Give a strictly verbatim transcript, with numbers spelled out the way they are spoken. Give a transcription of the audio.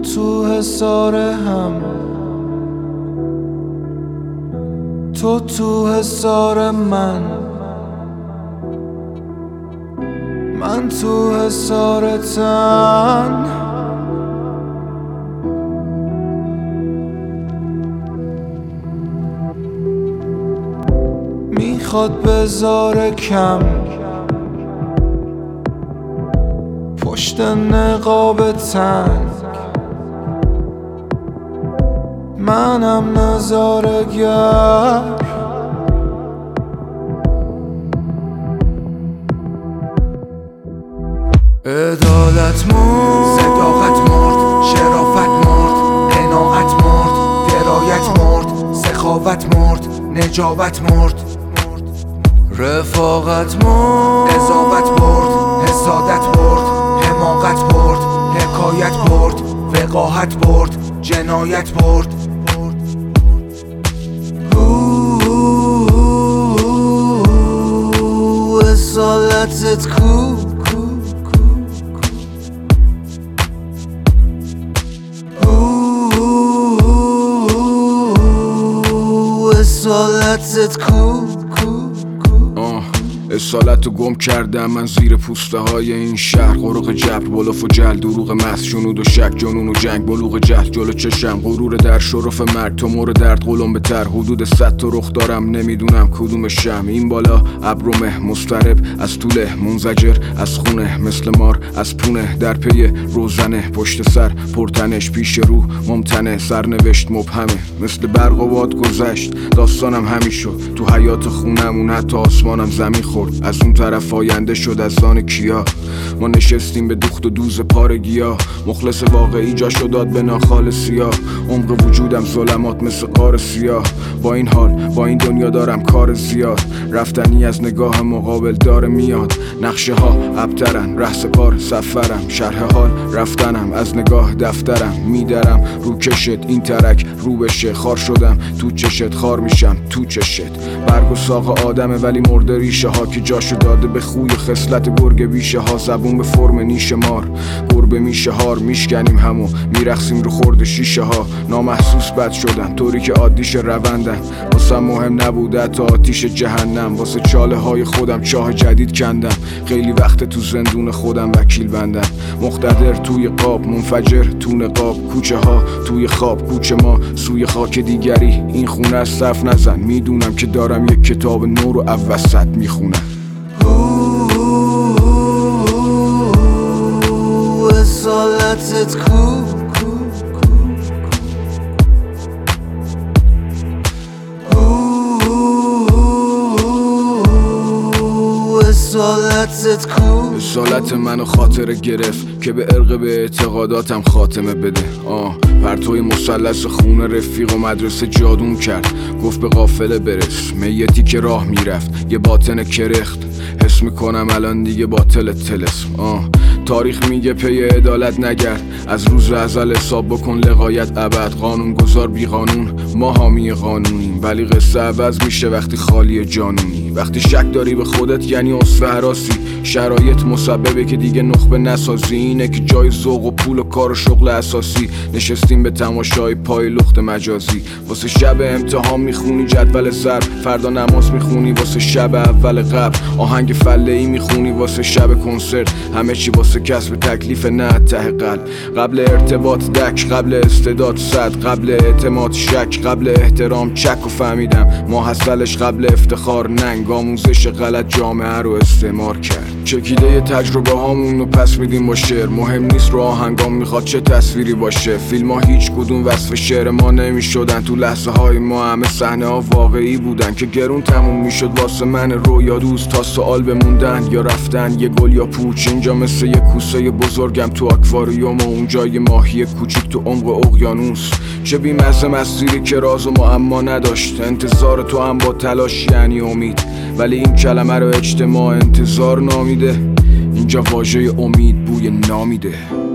تو حصار هم، تو تو حصار من، من تو حصار تن. میخواد بذاره کم پشت نقاب تنگ، منم نظاره‌گر. عدالت مرد، صداقت مرد، شرافت مرد، قناعت مرد، درایت مرد، سخاوت مرد، نجابت مرد، رفاقت مرد، قضاوت برد، حسادت برد، حماقت برد، حکایت برد، وقاحت برد، جنایت برد. اصالتت کو اصالتت کو اصالت رو گم کردم من زیر پوسته های این شهر. غرق جبر، بلوف و جل، دروغ محض، جنود و شک، جنون و جنگ، بلوغ جهل جلو چشم، غرور در شرف مرگ، تو مور درد قلم بتر، حدود صد تا رخ دارم نمیدونم کدوم شم. این بالا ابرومه مضطرب از طوله، منزجر از خونه، مثل مار از پونه، در پی روزنه، پشت سر پرتنش، پیش رو ممتنه، سرنوشت مبهمه، مثل برق و باد گذشت داستانم همین شد. تو حیات خونمون حتی آسمانم زمین خورد، از اون طرف آینده شد از آن کیا. ما نشستیم به دوخت و دوز پارگیا، مخلص واقعی جاشو داد به ناخال سیاه. عمق وجودم ظلمات مثل غار سیاه، با این حال با این دنیا دارم کار زیاد. رفتنی از نگاه مقابل داره میاد، نقشه ها ابترن، رهس پار سفرم، شرح حال رفتنم، از نگاه دفترم میدرم رو کشت. این ترک رو بشه، خار شدم تو چشت، خار میشم تو چشت. برگ و ساق آدمه ولی مرده ریشه ها، که جاشو داده به خوی خصلت گرگ بیشه ها. زبون به فرم نیش مار، گربه میشه هار، میشکنیم همو میرخسیم رو خورد شیشه ها. نامحسوس بد شدن طوری که عادیش روندن، واسه مهم نبوده تا آتیش جهنم. واسه چاله های خودم چاه جدید کندم، خیلی وقت تو زندون خودم وکیل بندم. مقتدر توی قاب، منفجر تو نقاب، کوچه ها توی خواب، کوچه ما سوی خاک دیگری. این خونه از صف نزن، میدونم که دارم یک کتاب نو رو اوسط میخونم. اصالتت کو اصالتت کو اصالت منو خاطره گرفت که به عرق به اعتقاداتم خاتمه بده. آه پرتوی مثلث خون رفیق و مدرسه جادون کرد، گفت به قافله برس، میتی که راه میرفت یه باطن کرخت. حس میکنم الان دیگه باطل تلسم. آه تاریخ میگه پی عدالت نگرد، از روز ازل حساب بکن لغایت ابد. قانون گذار بی قانون، ما حامی قانونیم، ولی قصه عوض میشه وقتی خالی جانونی. وقتی شک داری به خودت یعنی اصفه هراسی، شرایط مسببه که دیگه نخبه نسازی. اینه که جای ذوق و پول و کار و شغل اساسی، نشستیم به تماشای پای لخت مجازی. واسه شب امتحان میخونی جدول ضرب، فردا نماز میخونی واسه شب اول قبل، آهنگ فله ای میخونی واسه شب کنسرت. همه چی واسه کسب تکلیف نه ته قلب. قبل ارتباط دک، قبل استعداد صد، قبل اعتماد شک، قبل احترام چک. و فهمیدم ما حاصلش قبل افتخار ننگ، آموزش غلط جامعه رو استعمار کرد. چکیده تجربه هامون رو پس میدیم با شعر، مهم نیست رو آهنگام میخواد چه تصویری باشه. فیلم ها هیچ کدوم وصف شعر ما نمیشدن، تو لحظه های ما همه صحنه ها واقعی بودن که گرون تموم میشد واسه من رویا دوست. تا سوال بموندن یا رفتن، یه گل یا پوچ، اینجا مثل یه کوسه بزرگم تو آکواریوم و اونجا یه ماهی کوچیک تو عمق اقیانوس. چه بی‌مزه مسیری که راز و معما نداشت، انتظار تو هم با تلاش یعنی امید، ولی این کلمه رو اجتماع انتظار نامیده. اینجا واژه امید بوی نامیده.